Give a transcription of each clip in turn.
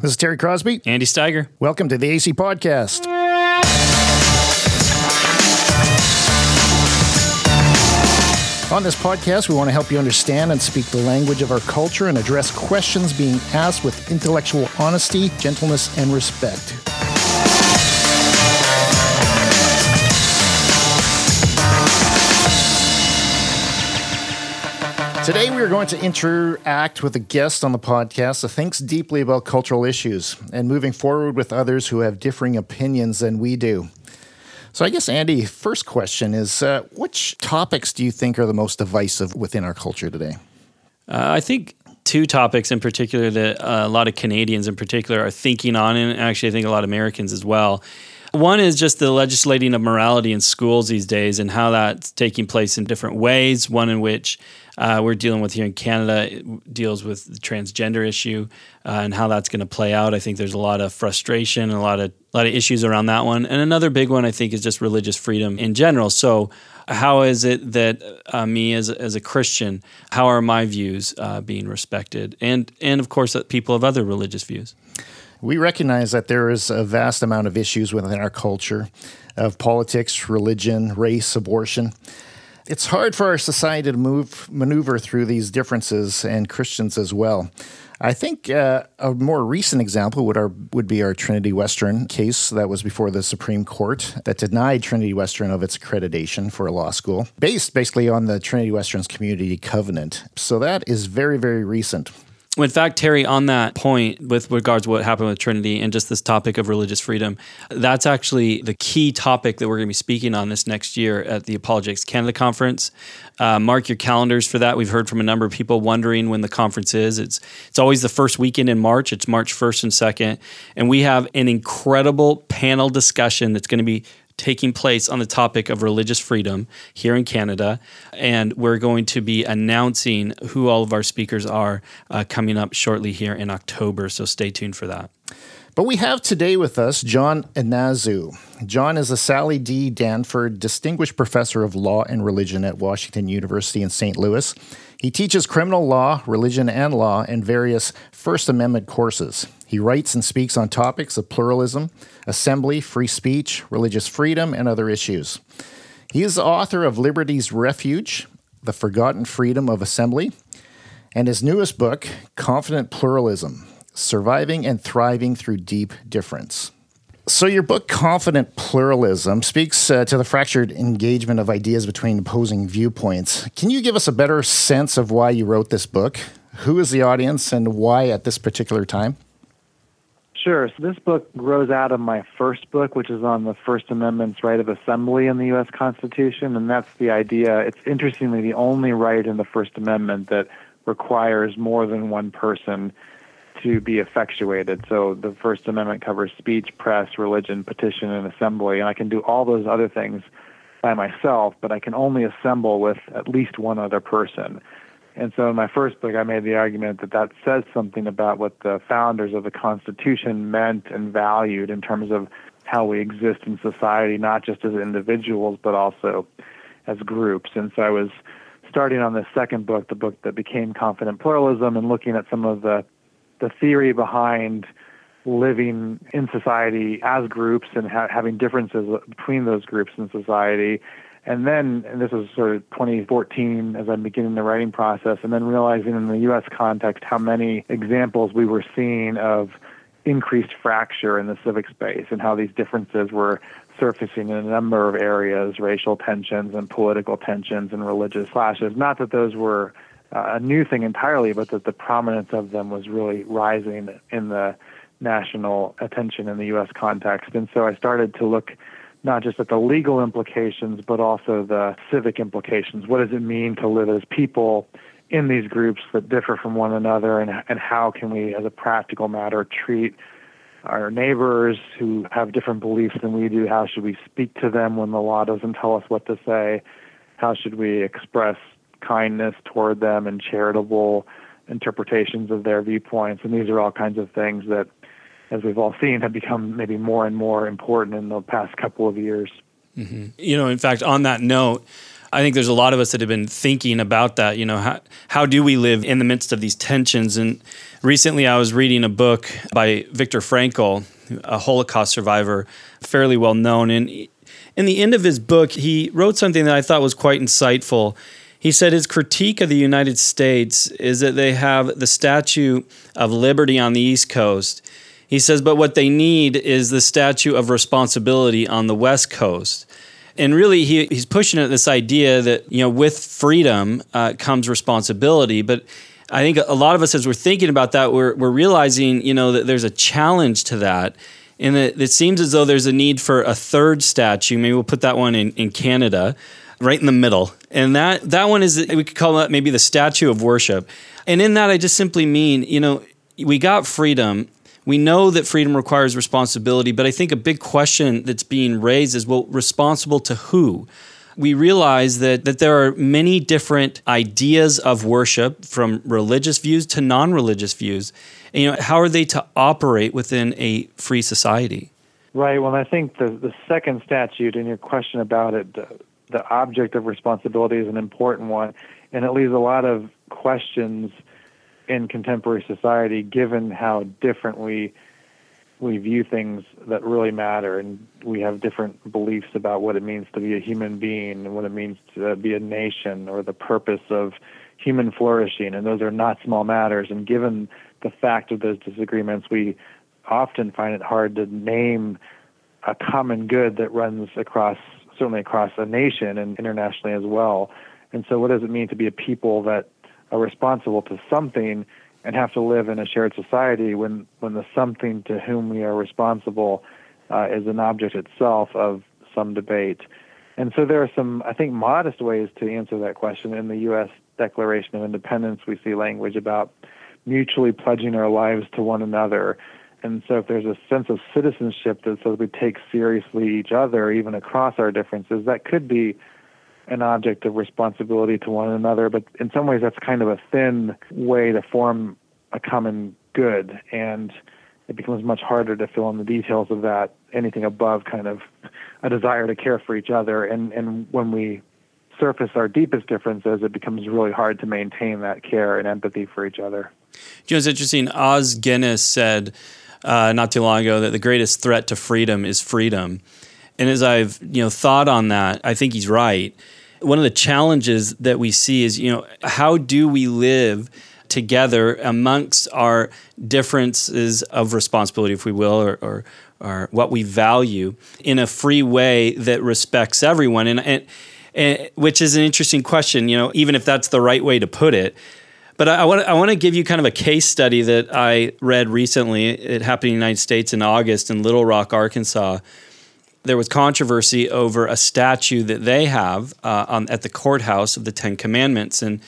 This is Terry Crosby. Andy Steiger. Welcome to the AC Podcast. On this podcast, we want to help you understand and speak the language of our culture and address questions being asked with intellectual honesty, gentleness, and respect. Today, we are going to interact with a guest on the podcast that thinks deeply about cultural issues and moving forward with others who have differing opinions than we do. So I guess, Andy, first question is, which topics do you think are the most divisive within our culture today? I think two topics in particular that a lot of Canadians in particular are thinking on, and actually I think a lot of Americans as well. One is just the legislating of morality in schools these days and how that's taking place in different ways. One in which we're dealing with here in Canada, it deals with the transgender issue and how that's going to play out. I think there's a lot of frustration and a lot of issues around that one. And another big one, I think, is just religious freedom in general. So how is it that me as a Christian, how are my views being respected? And of course, that people have other religious views. We recognize that there is a vast amount of issues within our culture of politics, religion, race, abortion. It's hard for our society to maneuver through these differences, and Christians as well. I think a more recent example would be our Trinity Western case that was before the Supreme Court that denied Trinity Western of its accreditation for a law school, based basically on the Trinity Western's community covenant. So that is very, very recent. In fact, Terry, on that point, with regards to what happened with Trinity and just this topic of religious freedom, that's actually the key topic that we're going to be speaking on this next year at the Apologetics Canada Conference. Mark your calendars for that. We've heard from a number of people wondering when the conference is. It's always the first weekend in March. It's March 1st and 2nd. And we have an incredible panel discussion that's going to be taking place on the topic of religious freedom here in Canada. And we're going to be announcing who all of our speakers are coming up shortly here in October. So stay tuned for that. But we have today with us John Inazu. John is a Sally D. Danford Distinguished Professor of Law and Religion at Washington University in St. Louis. He teaches criminal law, religion, and law in various First Amendment courses. He writes and speaks on topics of pluralism, assembly, free speech, religious freedom, and other issues. He is the author of Liberty's Refuge, The Forgotten Freedom of Assembly, and his newest book, Confident Pluralism, Surviving and Thriving Through Deep Difference. So your book, Confident Pluralism, speaks to the fractured engagement of ideas between opposing viewpoints. Can you give us a better sense of why you wrote this book? Who is the audience and why at this particular time? Sure. So this book grows out of my first book, which is on the First Amendment's right of assembly in the U.S. Constitution, and that's the idea. It's interestingly the only right in the First Amendment that requires more than one person to be effectuated. So the First Amendment covers speech, press, religion, petition, and assembly, and I can do all those other things by myself, but I can only assemble with at least one other person. And so in my first book, I made the argument that says something about what the founders of the Constitution meant and valued in terms of how we exist in society, not just as individuals, but also as groups. And so I was starting on the second book, the book that became Confident Pluralism, and looking at some of the theory behind living in society as groups and having differences between those groups in society. And this was sort of 2014 as I'm beginning the writing process, and then realizing in the U.S. context how many examples we were seeing of increased fracture in the civic space and how these differences were surfacing in a number of areas, racial tensions and political tensions and religious clashes. Not that those were a new thing entirely, but that the prominence of them was really rising in the national attention in the U.S. context. And so I started to look not just at the legal implications, but also the civic implications. What does it mean to live as people in these groups that differ from one another, and how can we, as a practical matter, treat our neighbors who have different beliefs than we do? How should we speak to them when the law doesn't tell us what to say? How should we express kindness toward them and charitable interpretations of their viewpoints? And these are all kinds of things that, as we've all seen, have become maybe more and more important in the past couple of years. Mm-hmm. In fact, on that note, I think there's a lot of us that have been thinking about that. How do we live in the midst of these tensions? And recently I was reading a book by Viktor Frankl, a Holocaust survivor, fairly well known. And in the end of his book, he wrote something that I thought was quite insightful. He said his critique of the United States is that they have the Statue of Liberty on the East Coast. He says, but what they need is the Statue of Responsibility on the West Coast. And really, he's pushing at this idea that, with freedom comes responsibility. But I think a lot of us, as we're thinking about that, we're realizing, that there's a challenge to that. And that it seems as though there's a need for a third statue. Maybe we'll put that one in Canada, right in the middle. And that one is, we could call that maybe the statue of worship. And in that, I just simply mean, we got freedom. We know that freedom requires responsibility, but I think a big question that's being raised is, well, responsible to who? We realize that there are many different ideas of worship, from religious views to non-religious views. And, how are they to operate within a free society? Right. Well, I think the second statute in your question about it, the object of responsibility, is an important one, and it leaves a lot of questions in contemporary society, given how different we view things that really matter, and we have different beliefs about what it means to be a human being and what it means to be a nation, or the purpose of human flourishing, and those are not small matters. And given the fact of those disagreements, we often find it hard to name a common good that runs certainly across a nation and internationally as well. And so what does it mean to be a people that are responsible to something and have to live in a shared society when the something to whom we are responsible is an object itself of some debate? And so there are some, I think, modest ways to answer that question. In the U.S. Declaration of Independence, we see language about mutually pledging our lives to one another. And so if there's a sense of citizenship that says we take seriously each other, even across our differences, that could be an object of responsibility to one another. But in some ways, that's kind of a thin way to form a common good. And it becomes much harder to fill in the details of that, anything above kind of a desire to care for each other. And when we surface our deepest differences, it becomes really hard to maintain that care and empathy for each other. It's interesting. Os Guinness said not too long ago that the greatest threat to freedom is freedom. And as I've thought on that, I think he's right. One of the challenges that we see is, how do we live together amongst our differences of responsibility, if we will, or what we value, in a free way that respects everyone, and which is an interesting question, even if that's the right way to put it. But I want to give you kind of a case study that I read recently. It happened in the United States in August in Little Rock, Arkansas. There was controversy over a statue that they have at the courthouse of the Ten Commandments, and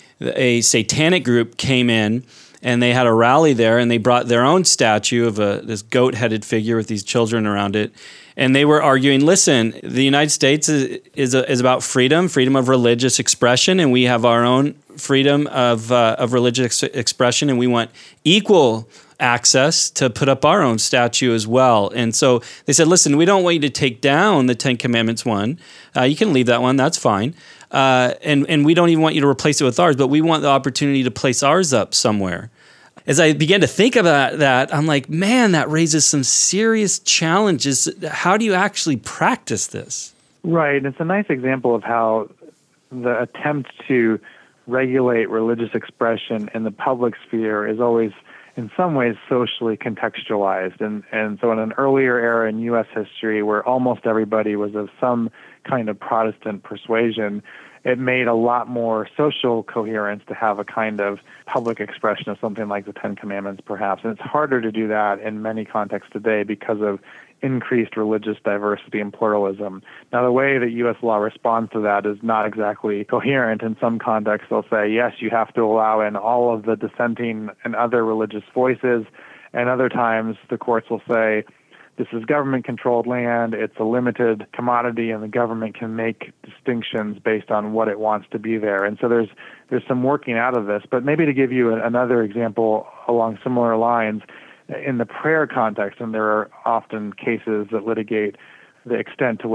a satanic group came in and they had a rally there, and they brought their own statue of this goat-headed figure with these children around it. And they were arguing, listen, the United States is about freedom of religious expression, and we have our own freedom of religious expression, and we want equal access to put up our own statue as well. And so they said, listen, we don't want you to take down the Ten Commandments one. You can leave that one, that's fine. And we don't even want you to replace it with ours, but we want the opportunity to place ours up somewhere. As I began to think about that, I'm like, man, that raises some serious challenges. How do you actually practice this? Right. And it's a nice example of how the attempt to regulate religious expression in the public sphere is always, in some ways, socially contextualized. And so in an earlier era in U.S. history where almost everybody was of some kind of Protestant persuasion, it made a lot more social coherence to have a kind of public expression of something like the Ten Commandments, perhaps. And it's harder to do that in many contexts today because of increased religious diversity and pluralism. Now, the way that U.S. law responds to that is not exactly coherent. In some contexts, they'll say, yes, you have to allow in all of the dissenting and other religious voices. And other times, the courts will say, this is government-controlled land, it's a limited commodity, and the government can make distinctions based on what it wants to be there. And so there's some working out of this. But maybe to give you another example along similar lines, in the prayer context, and there are often cases that litigate the extent to which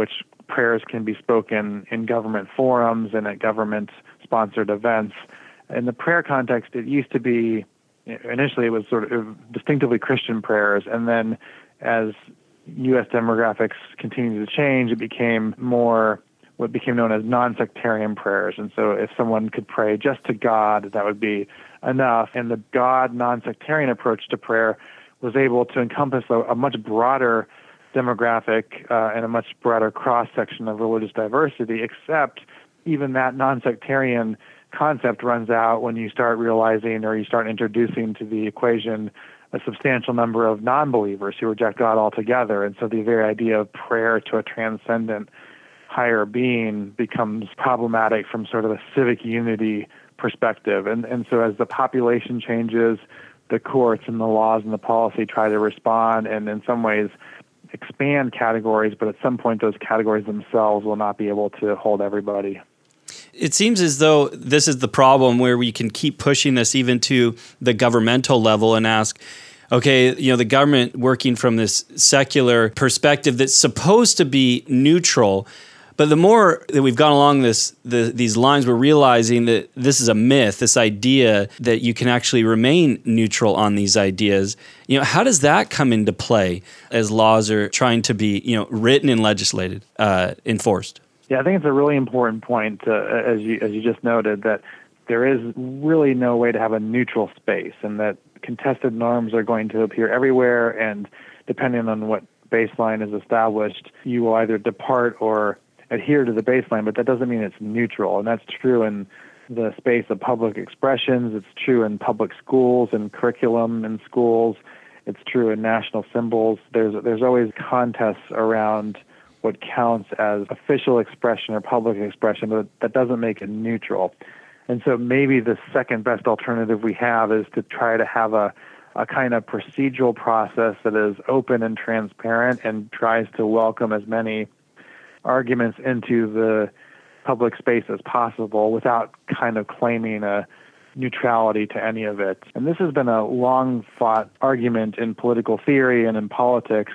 prayers can be spoken in government forums and at government-sponsored events. In the prayer context, it used to be, initially it was sort of distinctively Christian prayers, and then as U.S. demographics continued to change, it became more what became known as non-sectarian prayers. And so if someone could pray just to God, that would be enough. And the God non-sectarian approach to prayer was able to encompass a much broader demographic and a much broader cross-section of religious diversity, except even that non-sectarian concept runs out when you start realizing or you start introducing to the equation a substantial number of non-believers who reject God altogether. And so the very idea of prayer to a transcendent higher being becomes problematic from sort of a civic unity perspective. And so as the population changes, the courts and the laws and the policy try to respond and in some ways expand categories, but at some point those categories themselves will not be able to hold everybody. It seems as though this is the problem where we can keep pushing this even to the governmental level and ask, okay, the government working from this secular perspective that's supposed to be neutral, but the more that we've gone along these lines, we're realizing that this is a myth, this idea that you can actually remain neutral on these ideas. How does that come into play as laws are trying to be, written and legislated, enforced? Yeah, I think it's a really important point, as you just noted, that there is really no way to have a neutral space, and that contested norms are going to appear everywhere, and depending on what baseline is established, you will either depart or adhere to the baseline, but that doesn't mean it's neutral. And that's true in the space of public expressions. It's true in public schools and curriculum in schools. It's true in national symbols. There's always contests around what counts as official expression or public expression, but that doesn't make it neutral. And so maybe the second best alternative we have is to try to have a kind of procedural process that is open and transparent and tries to welcome as many arguments into the public space as possible without kind of claiming a neutrality to any of it. And this has been a long-fought argument in political theory and in politics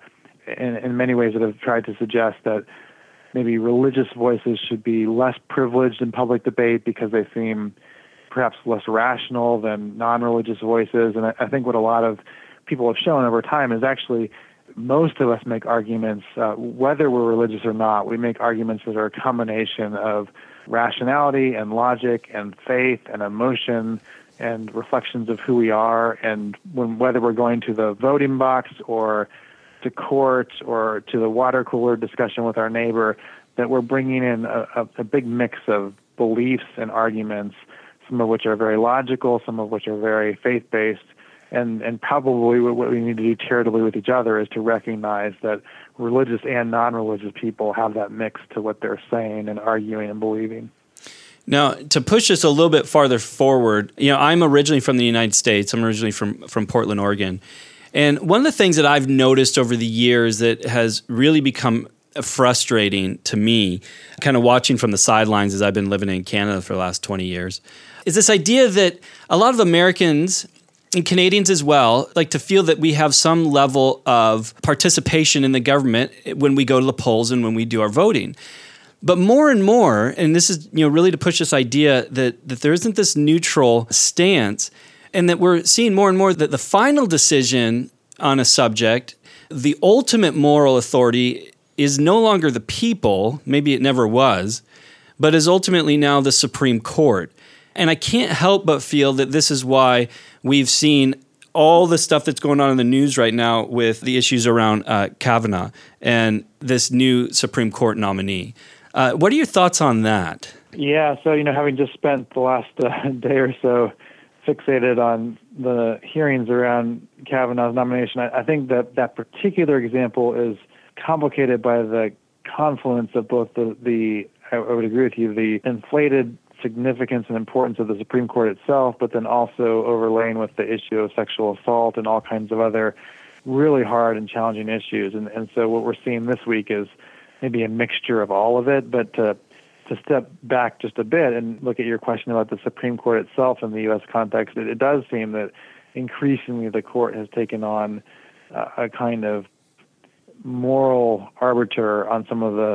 in many ways that have tried to suggest that maybe religious voices should be less privileged in public debate because they seem perhaps less rational than non-religious voices. And I think what a lot of people have shown over time is actually most of us make arguments, whether we're religious or not, we make arguments that are a combination of rationality and logic and faith and emotion and reflections of who we are. And whether we're going to the voting box or to court or to the water cooler discussion with our neighbor, that we're bringing in a big mix of beliefs and arguments, some of which are very logical, some of which are very faith-based. And probably what we need to do charitably with each other is to recognize that religious and non-religious people have that mix to what they're saying and arguing and believing. Now, to push this a little bit farther forward, I'm originally from the United States. I'm originally from Portland, Oregon. And one of the things that I've noticed over the years that has really become frustrating to me, kind of watching from the sidelines as I've been living in Canada for the last 20 years, is this idea that a lot of Americans and Canadians as well like to feel that we have some level of participation in the government when we go to the polls and when we do our voting. But more and more, and this is really to push this idea that there isn't this neutral stance, and that we're seeing more and more that the final decision on a subject, the ultimate moral authority is no longer the people, maybe it never was, but is ultimately now the Supreme Court. And I can't help but feel that this is why we've seen all the stuff that's going on in the news right now with the issues around Kavanaugh and this new Supreme Court nominee. What are your thoughts on that? Yeah, so, having just spent the last day or so fixated on the hearings around Kavanaugh's nomination, I think that particular example is complicated by the confluence of both I would agree with you, the inflated significance and importance of the Supreme Court itself, but then also overlaying with the issue of sexual assault and all kinds of other really hard and challenging issues. And so what we're seeing this week is maybe a mixture of all of it, but to step back just a bit and look at your question about the Supreme Court itself in the U.S. context, it does seem that increasingly the court has taken on a kind of moral arbiter on some of the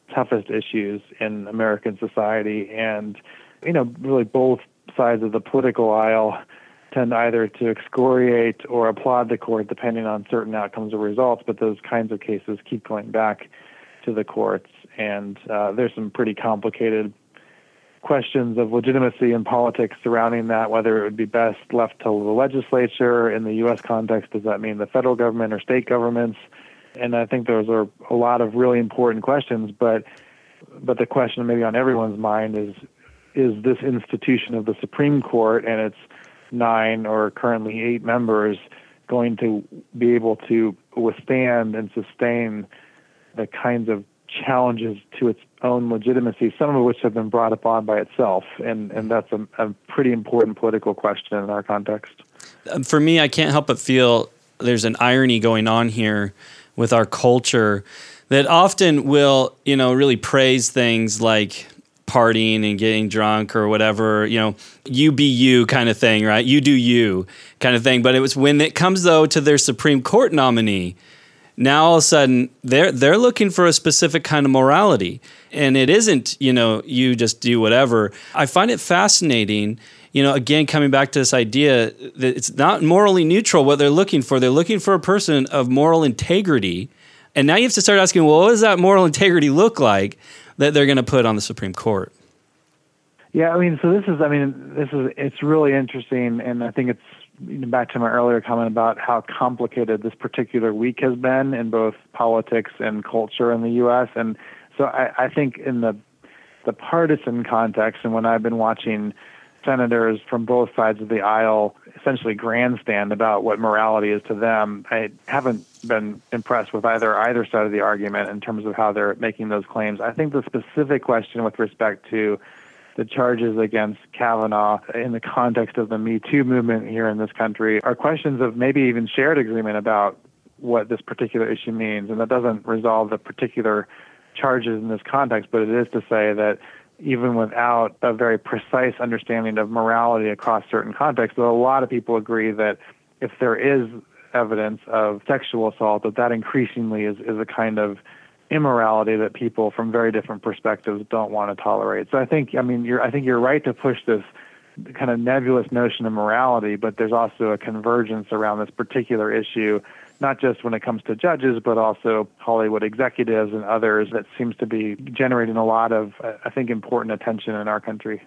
toughest issues in American society. And, really both sides of the political aisle tend either to excoriate or applaud the court depending on certain outcomes or results, but those kinds of cases keep going back to the courts. And there's some pretty complicated questions of legitimacy in politics surrounding that, whether it would be best left to the legislature. In the U.S. context, does that mean the federal government or state governments? And I think those are a lot of really important questions, but the question maybe on everyone's mind is this institution of the Supreme Court and its 9 or currently 8 members going to be able to withstand and sustain the kinds of challenges to its own legitimacy, some of which have been brought upon by itself. And that's a pretty important political question in our context. For me, I can't help but feel there's an irony going on here with our culture that often will, really praise things like partying and getting drunk or whatever, you be you kind of thing, right? You do you kind of thing. But it was when it comes, though, to their Supreme Court nominee, now all of a sudden they're looking for a specific kind of morality. And it isn't, you just do whatever. I find it fascinating, again, coming back to this idea that it's not morally neutral what they're looking for. They're looking for a person of moral integrity. And now you have to start asking, well, what does that moral integrity look like that they're going to put on the Supreme Court? Yeah, it's really interesting. And I think it's back to my earlier comment about how complicated this particular week has been in both politics and culture in the U.S. And so I think in the partisan context, and when I've been watching senators from both sides of the aisle essentially grandstand about what morality is to them, I haven't been impressed with either side of the argument in terms of how they're making those claims. I think the specific question with respect to the charges against Kavanaugh in the context of the Me Too movement here in this country are questions of maybe even shared agreement about what this particular issue means. And that doesn't resolve the particular charges in this context, but it is to say that even without a very precise understanding of morality across certain contexts, a lot of people agree that if there is evidence of sexual assault, that increasingly is a kind of immorality that people from very different perspectives don't want to tolerate. So I think you're right to push this kind of nebulous notion of morality, but there's also a convergence around this particular issue, not just when it comes to judges, but also Hollywood executives and others, that seems to be generating a lot of, I think, important attention in our country.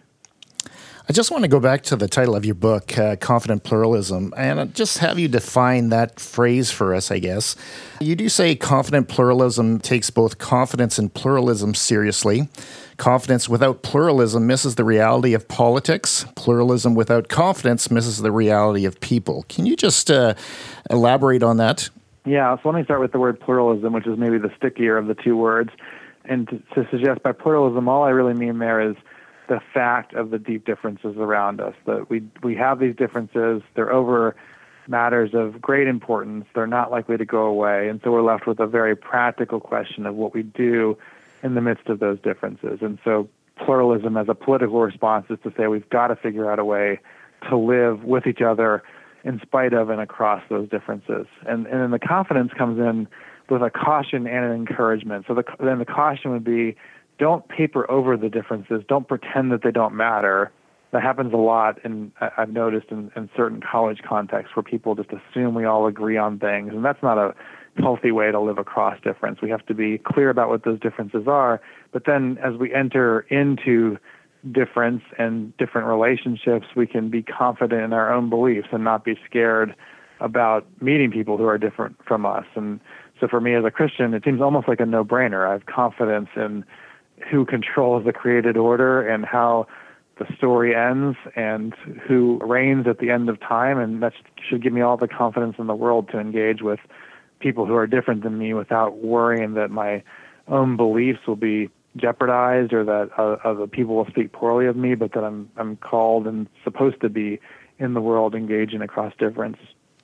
I just want to go back to the title of your book, Confident Pluralism, and just have you define that phrase for us, I guess. You do say confident pluralism takes both confidence and pluralism seriously. Confidence without pluralism misses the reality of politics. Pluralism without confidence misses the reality of people. Can you just elaborate on that? Yeah, so let me start with the word pluralism, which is maybe the stickier of the two words. And to suggest by pluralism, all I really mean there is the fact of the deep differences around us, that we have these differences, they're over matters of great importance, they're not likely to go away, and so we're left with a very practical question of what we do in the midst of those differences. And so pluralism as a political response is to say we've got to figure out a way to live with each other in spite of and across those differences. And then the confidence comes in with a caution and an encouragement. So then the caution would be, don't paper over the differences. Don't pretend that they don't matter. That happens a lot, and I've noticed in certain college contexts where people just assume we all agree on things, and that's not a healthy way to live across difference. We have to be clear about what those differences are, but then as we enter into difference and different relationships, we can be confident in our own beliefs and not be scared about meeting people who are different from us. And so for me as a Christian, it seems almost like a no-brainer. I have confidence in who controls the created order and how the story ends and who reigns at the end of time. And that should give me all the confidence in the world to engage with people who are different than me without worrying that my own beliefs will be jeopardized or that other people will speak poorly of me, but that I'm called and supposed to be in the world engaging across difference.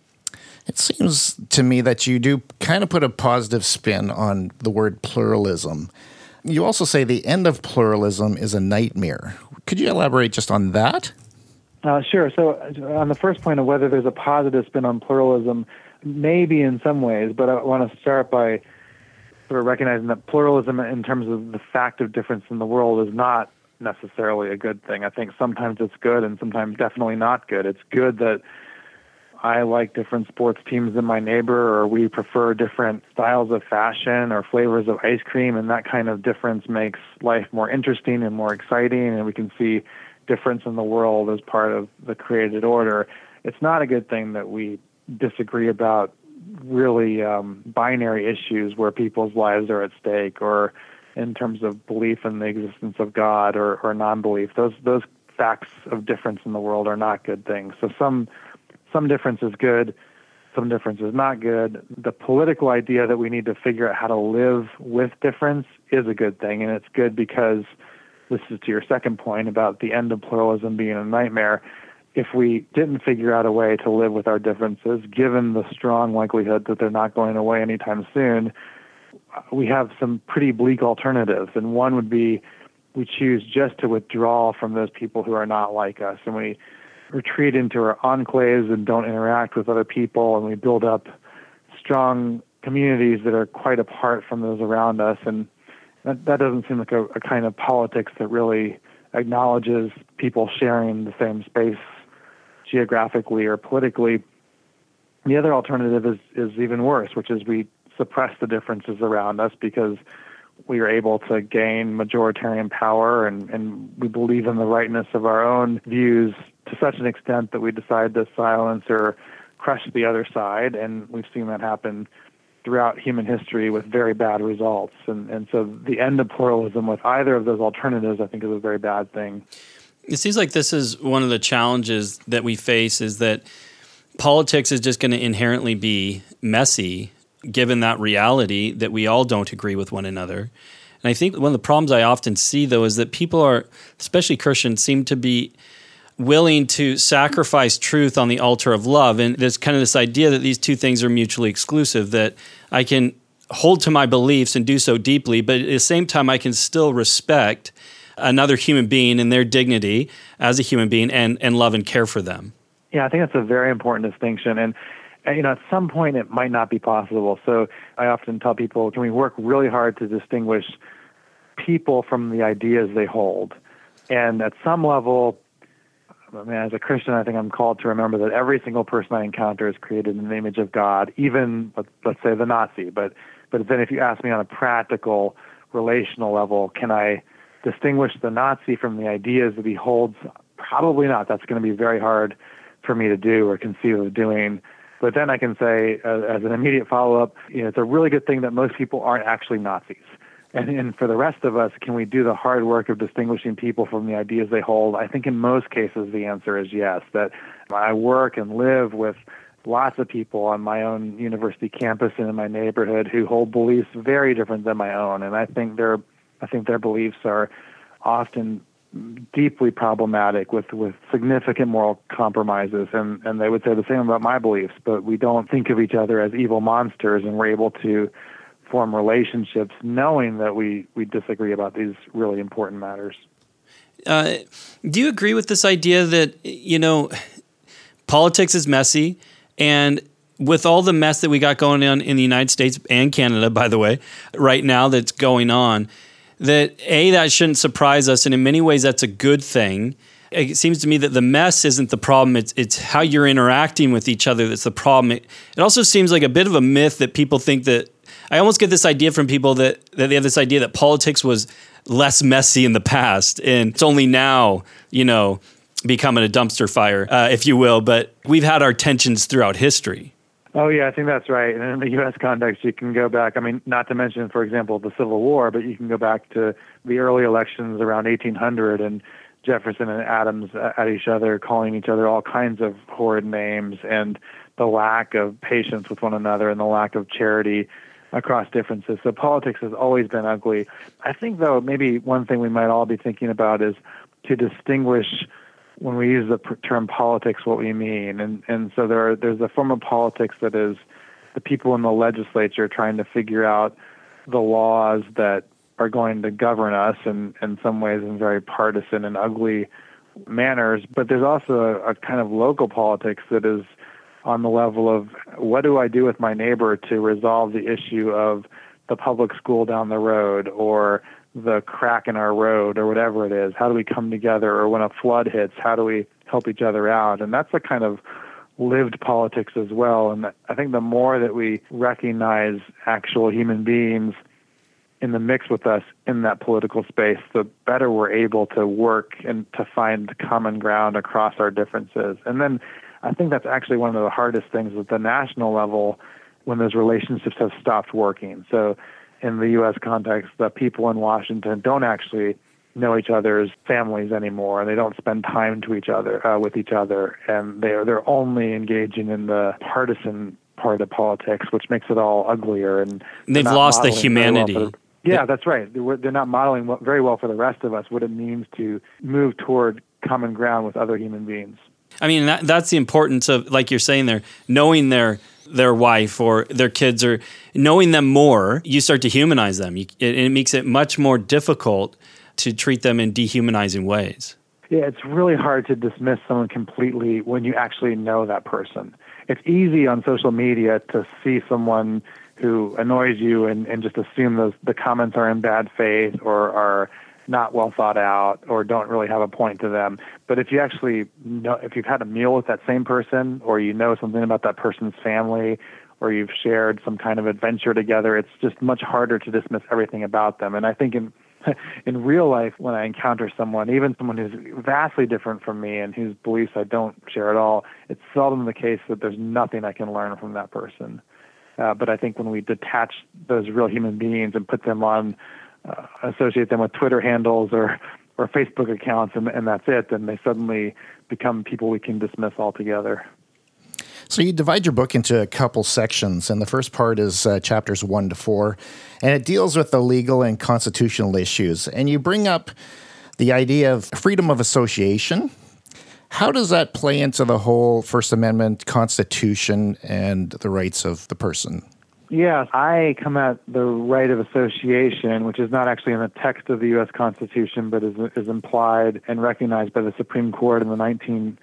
It seems to me that you do kind of put a positive spin on the word pluralism. You also say the end of pluralism is a nightmare. Could you elaborate just on that? Sure. So on the first point of whether there's a positive spin on pluralism, maybe in some ways, but I want to start by sort of recognizing that pluralism in terms of the fact of difference in the world is not necessarily a good thing. I think sometimes it's good and sometimes definitely not good. It's good that I like different sports teams than my neighbor, or we prefer different styles of fashion or flavors of ice cream, and that kind of difference makes life more interesting and more exciting, and we can see difference in the world as part of the created order. It's not a good thing that we disagree about really binary issues where people's lives are at stake, or in terms of belief in the existence of God or non-belief. Those facts of difference in the world are not good things. So some difference is good, some difference is not good. The political idea that we need to figure out how to live with difference is a good thing, and it's good because this is to your second point about the end of pluralism being a nightmare. If we didn't figure out a way to live with our differences, given the strong likelihood that they're not going away anytime soon, we have some pretty bleak alternatives. And one would be we choose just to withdraw from those people who are not like us, and we retreat into our enclaves and don't interact with other people, and we build up strong communities that are quite apart from those around us. And that doesn't seem like a kind of politics that really acknowledges people sharing the same space geographically or politically. The other alternative is even worse, which is we suppress the differences around us because we are able to gain majoritarian power, and we believe in the rightness of our own views to such an extent that we decide to silence or crush the other side. And we've seen that happen throughout human history with very bad results. And so the end of pluralism with either of those alternatives, I think, is a very bad thing. It seems like this is one of the challenges that we face, is that politics is just going to inherently be messy, given that reality that we all don't agree with one another. And I think one of the problems I often see, though, is that people are, especially Christians, seem to be willing to sacrifice truth on the altar of love. And there's kind of this idea that these two things are mutually exclusive, that I can hold to my beliefs and do so deeply, but at the same time, I can still respect another human being and their dignity as a human being and love and care for them. Yeah, I think that's a very important distinction. And at some point it might not be possible. So I often tell people, can we work really hard to distinguish people from the ideas they hold? And at some level, as a Christian, I think I'm called to remember that every single person I encounter is created in the image of God, even, let's say, the Nazi. But then if you ask me on a practical, relational level, can I distinguish the Nazi from the ideas that he holds? Probably not. That's going to be very hard for me to do or conceive of doing. But then I can say, as an immediate follow-up, it's a really good thing that most people aren't actually Nazis. And for the rest of us, can we do the hard work of distinguishing people from the ideas they hold? I think in most cases the answer is yes, that I work and live with lots of people on my own university campus and in my neighborhood who hold beliefs very different than my own. And I think their beliefs are often deeply problematic with significant moral compromises, and they would say the same about my beliefs, but we don't think of each other as evil monsters, and we're able to form relationships knowing that we disagree about these really important matters. Do you agree with this idea that, politics is messy, and with all the mess that we got going on in the United States and Canada, by the way, right now that's going on, that shouldn't surprise us, and in many ways that's a good thing. It seems to me that the mess isn't the problem, it's how you're interacting with each other that's the problem. It also seems like a bit of a myth that people think that, I almost get this idea from people that they have this idea that politics was less messy in the past, and it's only now, becoming a dumpster fire, if you will, but we've had our tensions throughout history. Oh, yeah, I think that's right. And in the U.S. context, you can go back, not to mention, for example, the Civil War, but you can go back to the early elections around 1800 and Jefferson and Adams at each other, calling each other all kinds of horrid names, and the lack of patience with one another and the lack of charity across differences. So politics has always been ugly. I think, though, maybe one thing we might all be thinking about is to distinguish when we use the term politics, what we mean. And so there's a form of politics that is the people in the legislature trying to figure out the laws that are going to govern us, and in some ways in very partisan and ugly manners. But there's also a kind of local politics that is on the level of, what do I do with my neighbor to resolve the issue of the public school down the road or the crack in our road or whatever it is? How do we come together? Or when a flood hits, how do we help each other out? And that's a kind of lived politics as well. And I think the more that we recognize actual human beings in the mix with us in that political space, the better we're able to work and to find common ground across our differences. And then I think that's actually one of the hardest things at the national level when those relationships have stopped working. So in the U.S. context, the people in Washington don't actually know each other's families anymore, and they don't spend time with each other, and they're only engaging in the partisan part of politics, which makes it all uglier. And they've lost the humanity. That's right. They're not modeling very well for the rest of us what it means to move toward common ground with other human beings. I mean, that's the importance of, like you're saying there, knowing their wife or their kids, or knowing them more. You start to humanize them. It makes it much more difficult to treat them in dehumanizing ways. Yeah, it's really hard to dismiss someone completely when you actually know that person. It's easy on social media to see someone who annoys you and just assume the comments are in bad faith or are not well thought out or don't really have a point to them. But if you actually know, if you've had a meal with that same person, or you know something about that person's family, or you've shared some kind of adventure together, it's just much harder to dismiss everything about them. And I think in real life, when I encounter someone, even someone who's vastly different from me and whose beliefs I don't share at all, it's seldom the case that there's nothing I can learn from that person. But I think when we detach those real human beings and put them on, associate them with Twitter handles or Facebook accounts, and that's it, then they suddenly become people we can dismiss altogether. So you divide your book into a couple sections, and the first part is chapters 1 to 4, and it deals with the legal and constitutional issues. And you bring up the idea of freedom of association. How does that play into the whole First Amendment Constitution and the rights of the person? Yeah, I come at the right of association, which is not actually in the text of the U.S. Constitution, but is implied and recognized by the Supreme Court in the 1950s,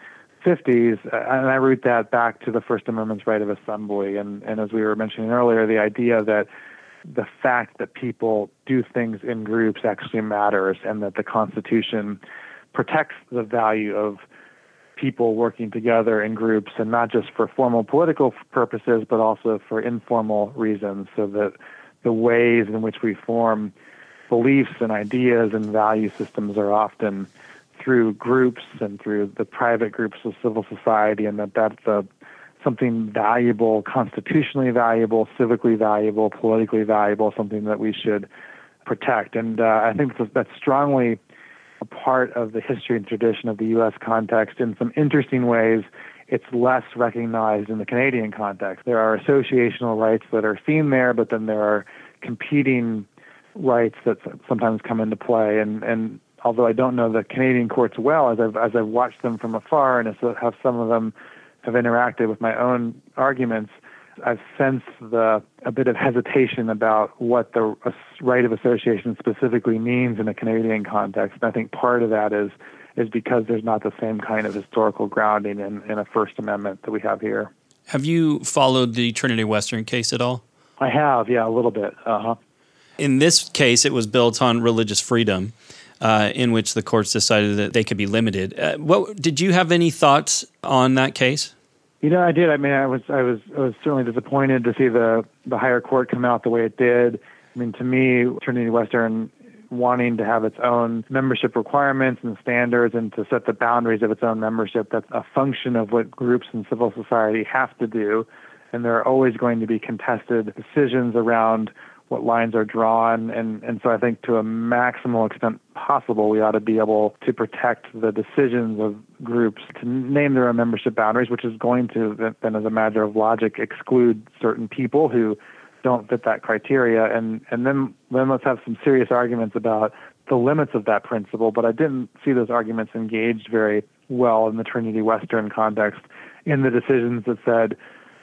and I root that back to the First Amendment's right of assembly. And as we were mentioning earlier, the idea that the fact that people do things in groups actually matters, and that the Constitution protects the value of people working together in groups, and not just for formal political purposes, but also for informal reasons, so that the ways in which we form beliefs and ideas and value systems are often through groups and through the private groups of civil society, and that's something valuable, constitutionally valuable, civically valuable, politically valuable, something that we should protect. And I think that's strongly a part of the history and tradition of the U.S. context. In some interesting ways, it's less recognized in the Canadian context. There are associational rights that are seen there, but then there are competing rights that sometimes come into play. And although I don't know the Canadian courts well, as I've watched them from afar, and as have some of them have interacted with my own arguments, I've sensed a bit of hesitation about what the right of association specifically means in a Canadian context. And I think part of that is because there's not the same kind of historical grounding in a First Amendment that we have here. Have you followed the Trinity Western case at all? I have, yeah, a little bit. Uh-huh. In this case, it was built on religious freedom, in which the courts decided that they could be limited. Did you have any thoughts on that case? You know, I did. I mean, I was certainly disappointed to see the higher court come out the way it did. I mean, to me, Trinity Western wanting to have its own membership requirements and standards and to set the boundaries of its own membership, that's a function of what groups in civil society have to do. And there are always going to be contested decisions around what lines are drawn. And so I think to a maximal extent possible, we ought to be able to protect the decisions of groups to name their own membership boundaries, which is going to then, as a matter of logic, exclude certain people who don't fit that criteria. And then let's have some serious arguments about the limits of that principle. But I didn't see those arguments engaged very well in the Trinity Western context in the decisions that said,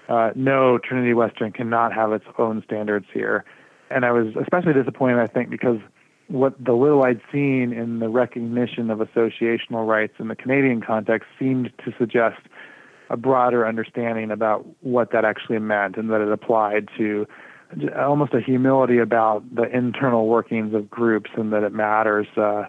no, Trinity Western cannot have its own standards here. And I was especially disappointed, I think, because what the little I'd seen in the recognition of associational rights in the Canadian context seemed to suggest a broader understanding about what that actually meant, and that it applied to almost a humility about the internal workings of groups, and that it matters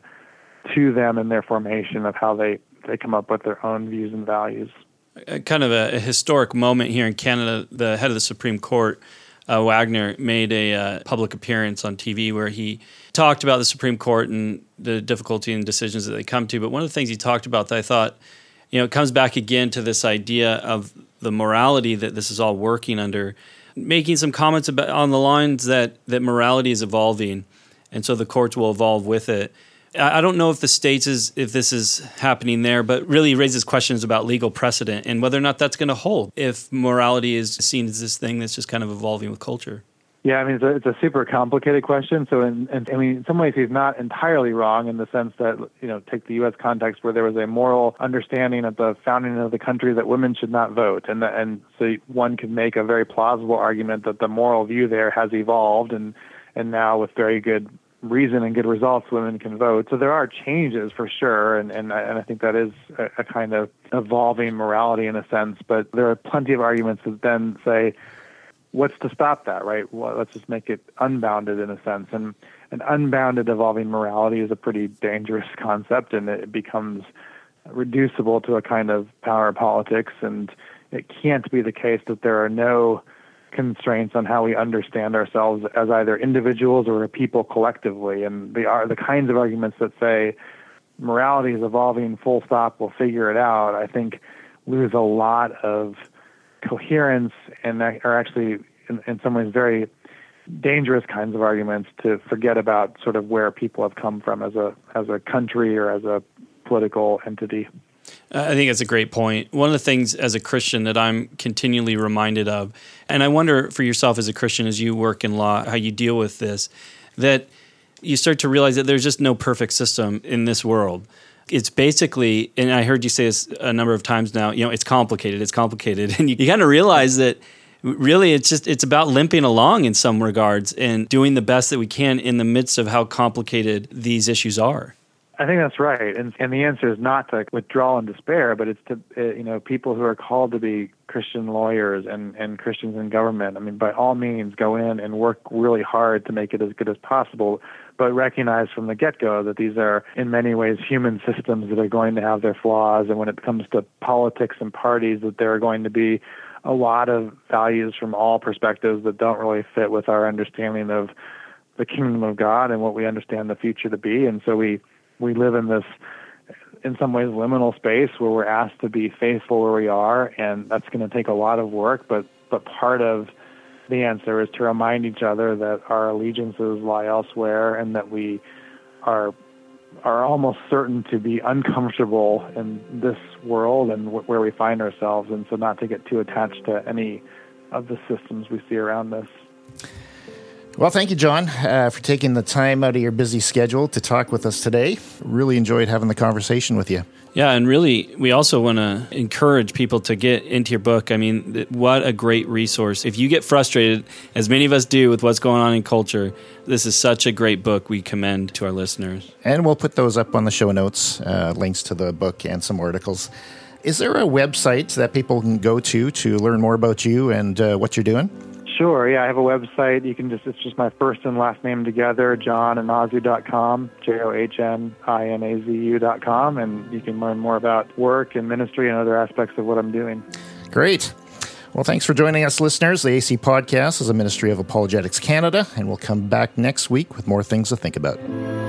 to them in their formation of how they come up with their own views and values. Kind of a historic moment here in Canada. The head of the Supreme Court, Wagner, made a public appearance on TV where he talked about the Supreme Court and the difficulty and decisions that they come to. But one of the things he talked about that I thought, it comes back again to this idea of the morality that this is all working under, making some comments about on the lines that morality is evolving, and so the courts will evolve with it. I don't know if if this is happening there, but really raises questions about legal precedent and whether or not that's going to hold if morality is seen as this thing that's just kind of evolving with culture. Yeah, I mean, it's a super complicated question. So, in some ways, he's not entirely wrong in the sense that, take the U.S. context where there was a moral understanding at the founding of the country that women should not vote. And so one could make a very plausible argument that the moral view there has evolved, and now with very good reason and good results, women can vote. So there are changes for sure, and I think that is a kind of evolving morality in a sense. But there are plenty of arguments that then say, what's to stop that, right? Well, let's just make it unbounded in a sense. And an unbounded evolving morality is a pretty dangerous concept, and it becomes reducible to a kind of power politics. And it can't be the case that there are no constraints on how we understand ourselves as either individuals or a people collectively. And they are the kinds of arguments that say morality is evolving, full stop, we'll figure it out, I think lose a lot of coherence and are actually in some ways very dangerous kinds of arguments to forget about sort of where people have come from as a country or as a political entity. I think that's a great point. One of the things as a Christian that I'm continually reminded of, and I wonder for yourself as a Christian as you work in law, how you deal with this, that you start to realize that there's just no perfect system in this world. It's basically, and I heard you say this a number of times now, it's complicated. And you kind of realize that really it's about limping along in some regards and doing the best that we can in the midst of how complicated these issues are. I think that's right. And the answer is not to withdraw in despair, but it's to, people who are called to be Christian lawyers and Christians in government. I mean, by all means, go in and work really hard to make it as good as possible, but recognize from the get-go that these are in many ways human systems that are going to have their flaws. And when it comes to politics and parties, that there are going to be a lot of values from all perspectives that don't really fit with our understanding of the kingdom of God and what we understand the future to be. And so we live in this, in some ways, liminal space where we're asked to be faithful where we are, and that's going to take a lot of work, but part of the answer is to remind each other that our allegiances lie elsewhere and that we are almost certain to be uncomfortable in this world and where we find ourselves, and so not to get too attached to any of the systems we see around us. Well, thank you, John, for taking the time out of your busy schedule to talk with us today. Really enjoyed having the conversation with you. Yeah, and really, we also want to encourage people to get into your book. I mean, what a great resource. If you get frustrated, as many of us do, with what's going on in culture, this is such a great book we commend to our listeners. And we'll put those up on the show notes, links to the book and some articles. Is there a website that people can go to learn more about you and what you're doing? Sure, yeah, I have a website. It's just my first and last name together, johninazu.com, JOHNINAZU.com, and you can learn more about work and ministry and other aspects of what I'm doing. Great. Well, thanks for joining us, listeners. The AC Podcast is a ministry of Apologetics Canada, and we'll come back next week with more things to think about.